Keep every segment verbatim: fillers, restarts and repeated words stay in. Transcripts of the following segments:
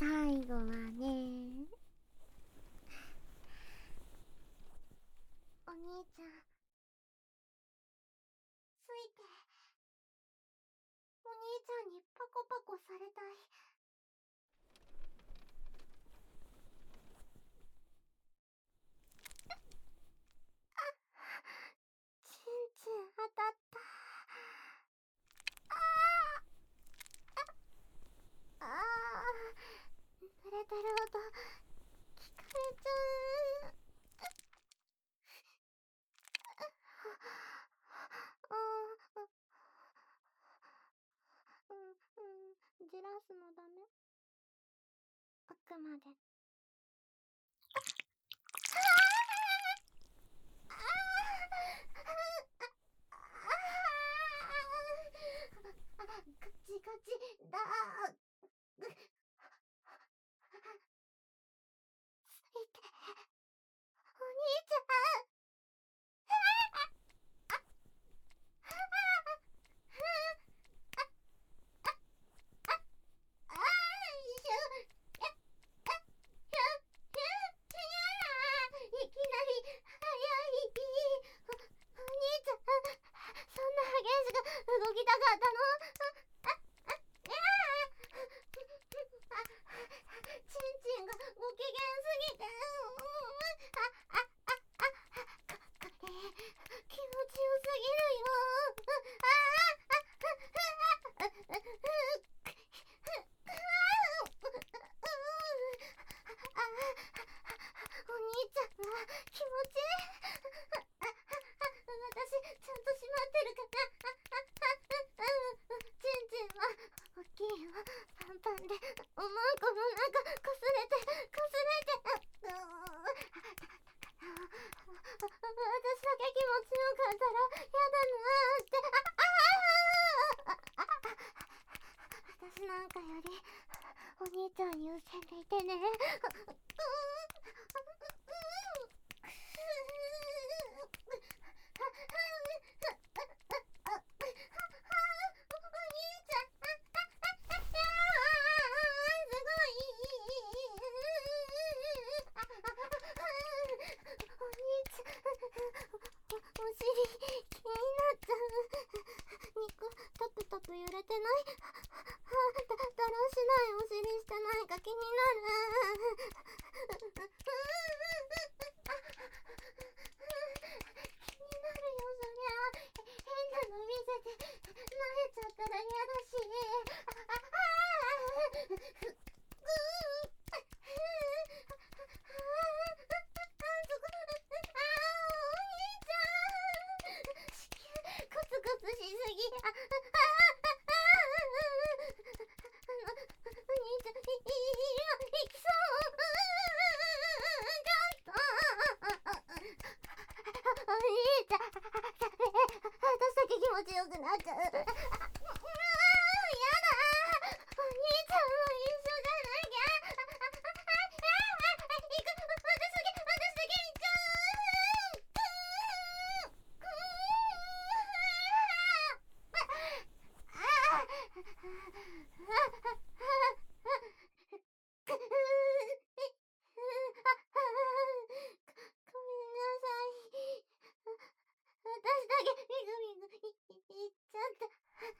最後はね、お兄ちゃんついて、お兄ちゃんにパコパコされたい。チンチン当たった。ああああ、濡れてる音聞かれちゃう。ああ、うんうん、じらすのダメ。あくまで。ガチガチだー。ついて、お兄ちゃん。あーしゅややややいきなり早い。お兄ちゃん、そんな激しく動きたかったの？ああいやチンチンがご機嫌すぎて、ああああかかれ気持ちよすぎるよ。あああああお兄ちゃんは気持ちいい。私ちゃんと閉まってるかな。チンチンは大きいよ。パンパンでおまんこの中こすれてこすれて。私だけ気持ちよかったらやだなーって。私なんかよりお兄ちゃん優先でいてね。タプタプ揺れてない？だ、だらしないお尻してないか気になる。気になるよ、そりゃ。変なの見せて慣れちゃったら嫌だし。ああコツコツしすぎ。ああお兄ちゃん、今行きそう。ちょっとお兄ちゃん、私だけ気持ちよくなっちゃう。やだ、お兄ちゃんも一緒じゃなきゃ。行く、私だけ、私だけ行っちゃごめんなさい。私だけミグミグいっちゃった。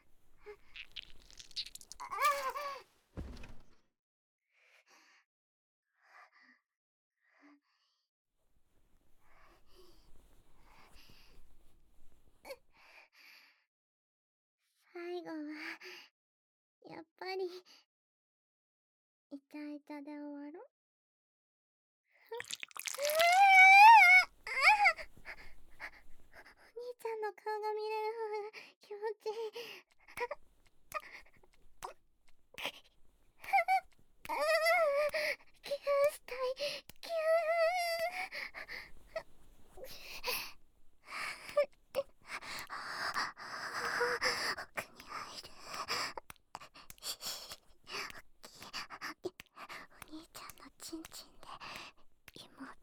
最後はやっぱりイチャイチャで終わろう。お兄ちゃんの顔が見れる方が気持ちいい。キューしたい。キュー。奥に入る。お兄ちゃんのチンチンで妹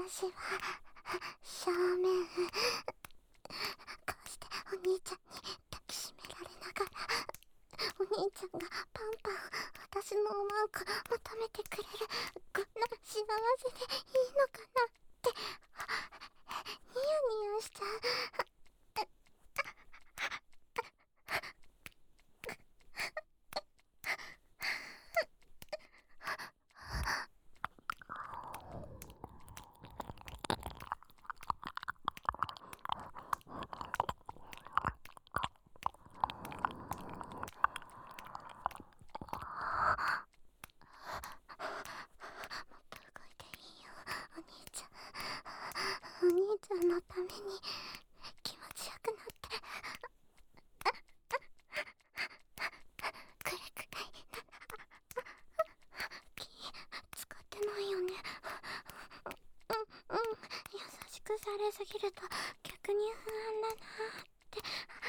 私は正面こうしてお兄ちゃんに抱きしめられながら、お兄ちゃんがパンパン私のおまんこ求めてくれる、こんな幸せでいいのかなってニヤニヤしちゃう。お兄ちゃんのために気持ちよくなってくれくらいなら気使ってないよね。うんうん、優しくされすぎると逆に不安だなって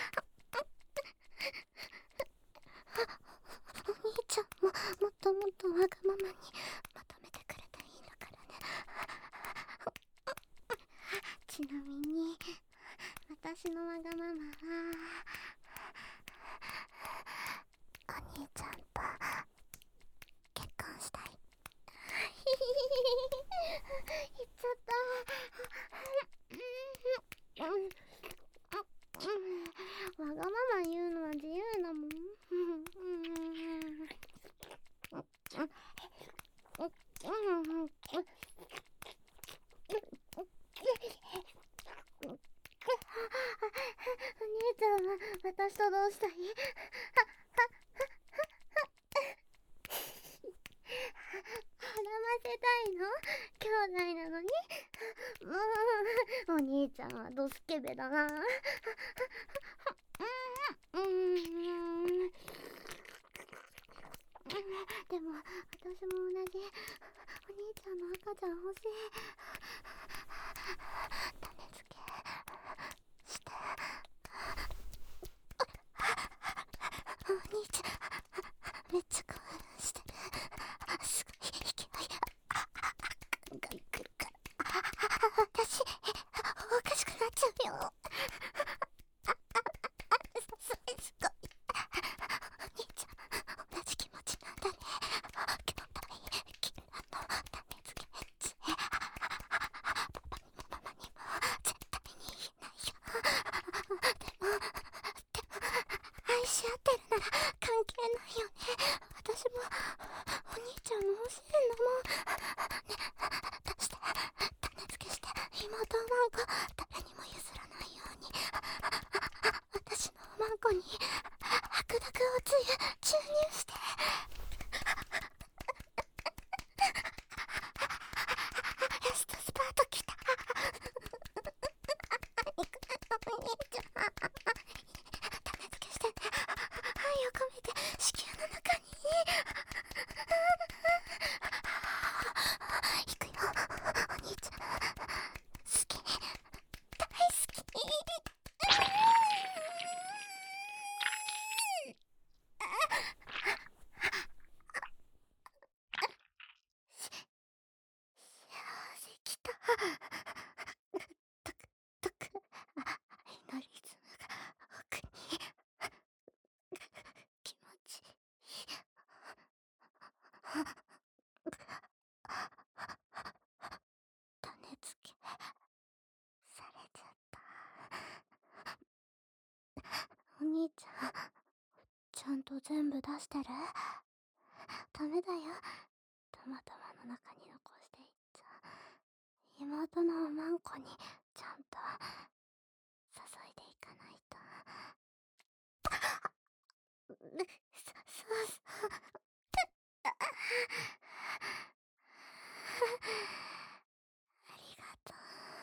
お兄ちゃんももっともっとわがままに求めてくれたらいいんだからね。ちなみに私のわがままはお兄ちゃんと結婚したい。言っちゃった。わがまま言うのは自由だもん。お兄ちゃんは私とどうしたい？絡ませたいの？兄弟なのに？もうお兄ちゃんはドスケベだな。うんうん、でも私も同じ。お兄ちゃんの赤ちゃん欲しい。種付けしてお兄ちゃんめっちゃ興奮してる。すごい勢いが来るから私おかしくなっちゃうよ。それすごいお兄ちゃん同じ気持ちなんだね。兄弟禁断の種付け杖、パパにもママにも絶対に言えないよ。でもでも愛し合ってるなら関係ないよね。私もお兄ちゃんも欲しいんだもんね。出して種付けして妹おまんこ誰にも譲らないように私のおまんこに白濁おつゆ注入して。ラストスパートきた。お兄ちゃん種付けしてね。愛を込めて子宮の中に行くよ。お兄ちゃん好き、大好き。幸せきた。とくとく愛のリズムが奥に気持ちいい。種付けされちゃった。お兄ちゃんちゃんと全部出してる？ダメだよ、たまたまの中に残していっちゃう。妹のおまんこにちゃんと注いでいかないと。そそうそうありがとう。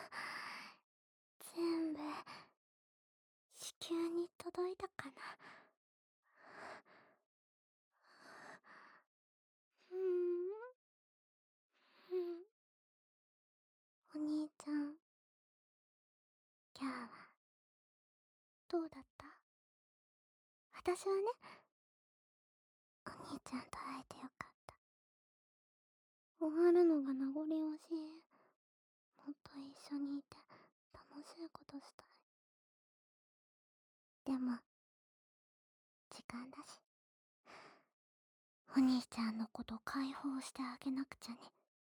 全部子宮に届いたかな。うーん、うん、お兄ちゃん今日はどうだった？私はね、お兄ちゃんと会えてよかった。終わるのが名残惜しい。 もっと一緒にいて楽しいことしたい。でも時間だし、お兄ちゃんのこと解放してあげなくちゃね。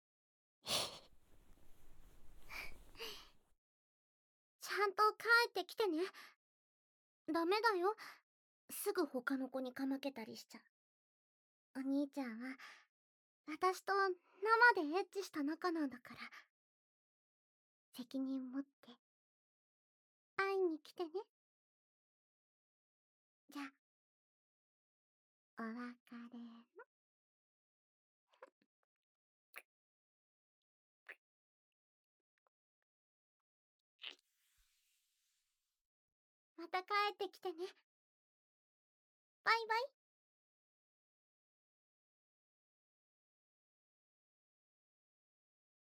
ちゃんと帰ってきてね。ダメだよ、すぐ他の子にかまけたりしちゃ。お兄ちゃんは私と生でエッチした仲なんだから、責任持って会いに来てね。じゃあお別れの。また帰ってきてね。バイバイ。